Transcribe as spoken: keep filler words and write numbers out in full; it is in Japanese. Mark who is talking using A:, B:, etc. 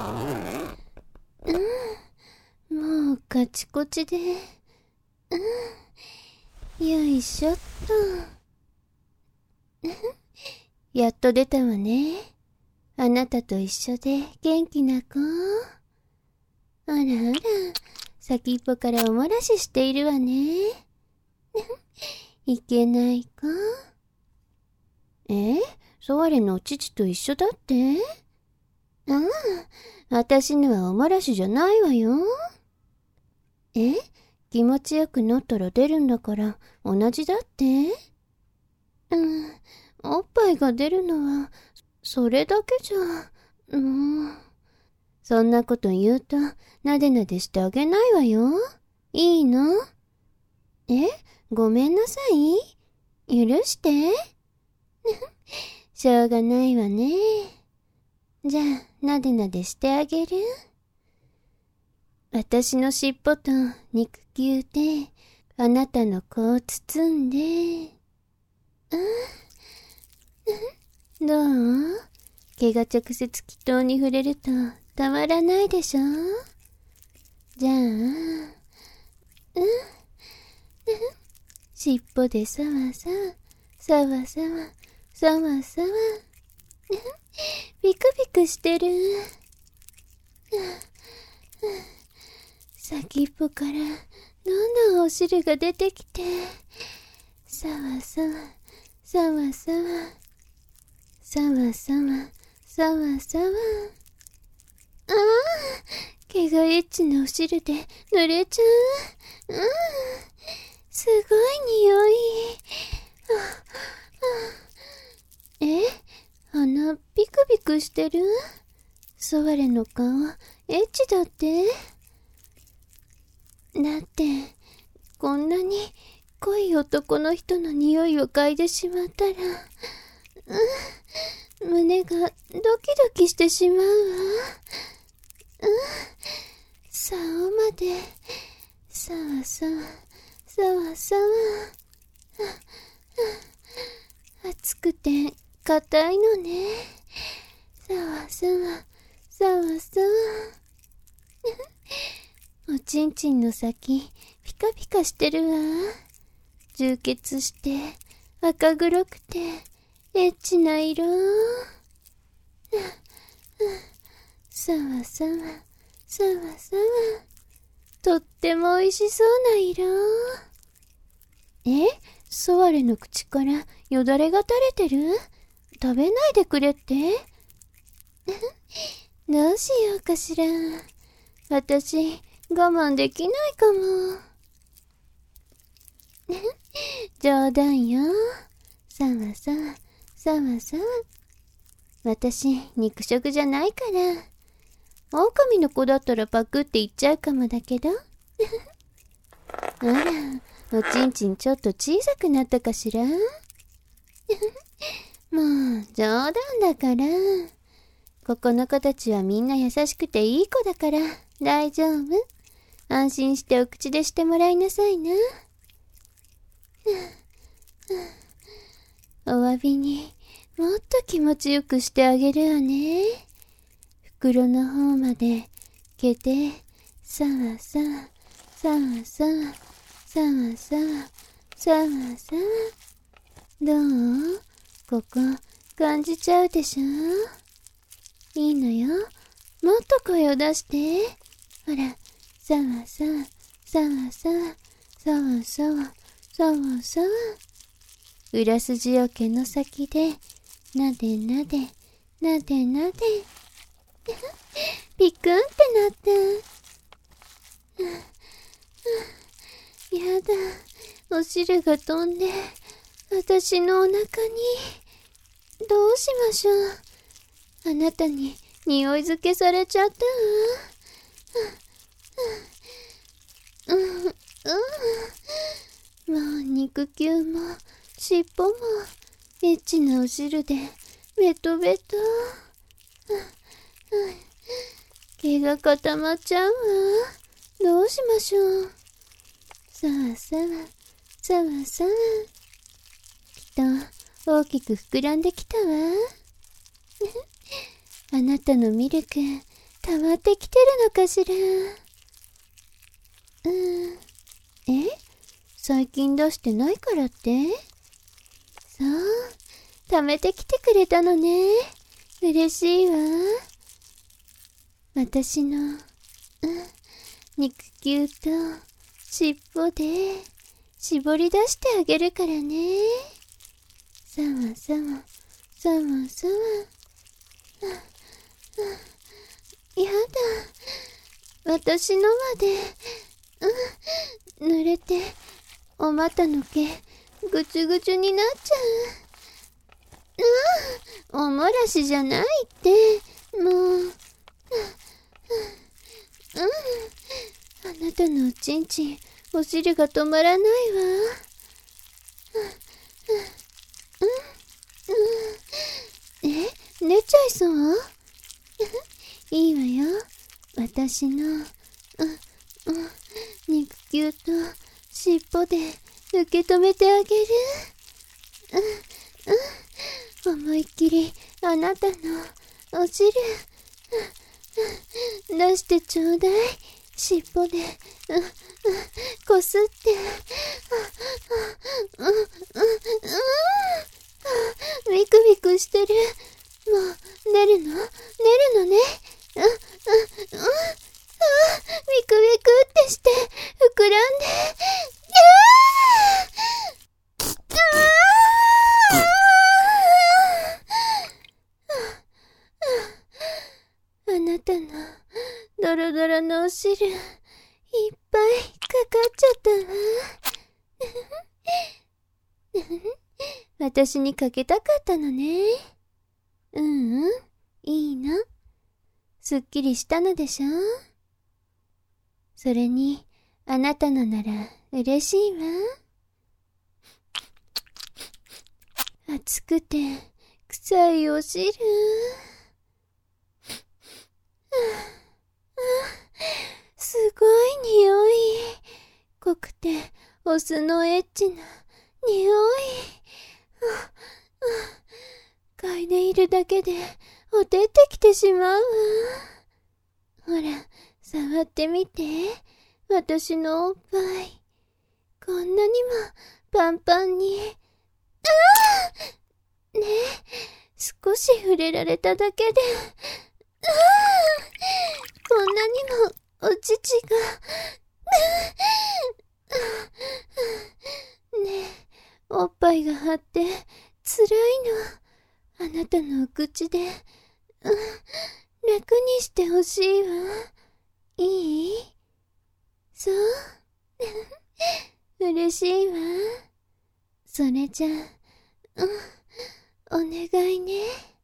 A: うん、もうカチコチで、うん、よいしょっと。やっと出たわね。あなたと一緒で元気な子。あらあら、先っぽからおもらししているわね。いけない子。え？ソワレの父と一緒だって？ああ、私のはおもらしじゃないわよ。え？気持ちよくなったら出るんだから同じだって？うん、おっぱいが出るのはそれだけじゃ、もう。そんなこと言うとなでなでしてあげないわよ。いいの？え？ごめんなさい。許して。しょうがないわね。じゃあなでなでしてあげる。私の尻尾と肉球であなたの子を包んで。どう？毛が直接気筒に触れるとたまらないでしょ？じゃあ、うん、尻尾でさわさわ、さわさわ、さわさわ。ビクビクしてる。先っぽからどんどんお汁が出てきて、さわさわ、さわさわ、さわさわ、さわさわ。ああ、毛がエッチなお汁で濡れちゃう。うん、すごい匂い。え？鼻ビクビクしてる？ソワレの顔エッチだって？だってこんなに濃い男の人の匂いを嗅いでしまったら、うん、胸がドキドキしてしまうわ。うん、竿までさわさわさわさわ。熱くて硬いのね。さわさわさわさわ。おちんちんの先ピカピカしてるわ。充血して赤黒くてエッチな色。さわさわさわさわ。とっても美味しそうな色。え？ソワレの口からよだれが垂れてる？食べないでくれって？どうしようかしら。私我慢できないかも。冗談よ。さわさわさわさわ。私肉食じゃないから。狼の子だったらパクって言っちゃうかもだけど。あら、おちんちんちょっと小さくなったかしら。もう冗談だから。ここの子たちはみんな優しくていい子だから大丈夫。安心してお口でしてもらいなさいな。お詫びにもっと気持ちよくしてあげるわね。袋の方まで毛でさわさわさわさわさわさわさわさわ。どう？ここ感じちゃうでしょ？いいのよ。もっと声を出して。ほら、さわさわさわさわさわさわさわさわ。裏筋を毛の先でなでなでなでなで。ピクンってなった。やだ、お汁が飛んで私のお腹に。どうしましょう。あなたに匂い付けされちゃったわ。うん、うん、うん。もう肉球も尻尾もエッチなお汁でベトベト。毛が固まっちゃうわ。どうしましょう。さわさわさわさわ。きっと大きく膨らんできたわ。あなたのミルク溜まってきてるのかしら。うーん。え？最近出してないからって？そう。溜めてきてくれたのね。嬉しいわ。私の、うん、肉球と尻尾で絞り出してあげるからね。さわさわ、さわさわ。やだ。私のまで、うん、濡れて、お股の毛、ぐちゅぐちゅになっちゃう。うん、おもらしじゃないって、もう。うん、あなたのおちんちん、お尻が止まらないわ。うん、うん、え、寝ちゃいそう？いいわよ。私の、うん、うん、肉球と尻尾で受け止めてあげる。うん、うん、思いっきりあなたのお汁、うん、出してちょうだい。尻尾で、うん、うん、こすって、うん、うん、うん、うん、ビクビクしてる。もう、寝るの？寝るのね。うん、うん、うん、ああ、ビクビクってして、膨らんで、あなたのドロドロのお汁、いっぱいかかっちゃったわ。私にかけたかったのね。うんうん、いいの。すっきりしたのでしょ？それに、あなたのなら嬉しいわ。熱くて臭いお汁。すごい匂い。濃くてオスのエッチな匂い。嗅いでいるだけでおてってきてしまうわ。ほら、触ってみて。私のおっぱい。こんなにもパンパンに。ああ！ねえ、少し触れられただけで。ああ！こんなにもお乳が。ねえ、おっぱいが張って辛いの。あなたのお口で、うん、楽にしてほしいわ。いい？そう？嬉しいわ。それじゃあ、うん、お願いね。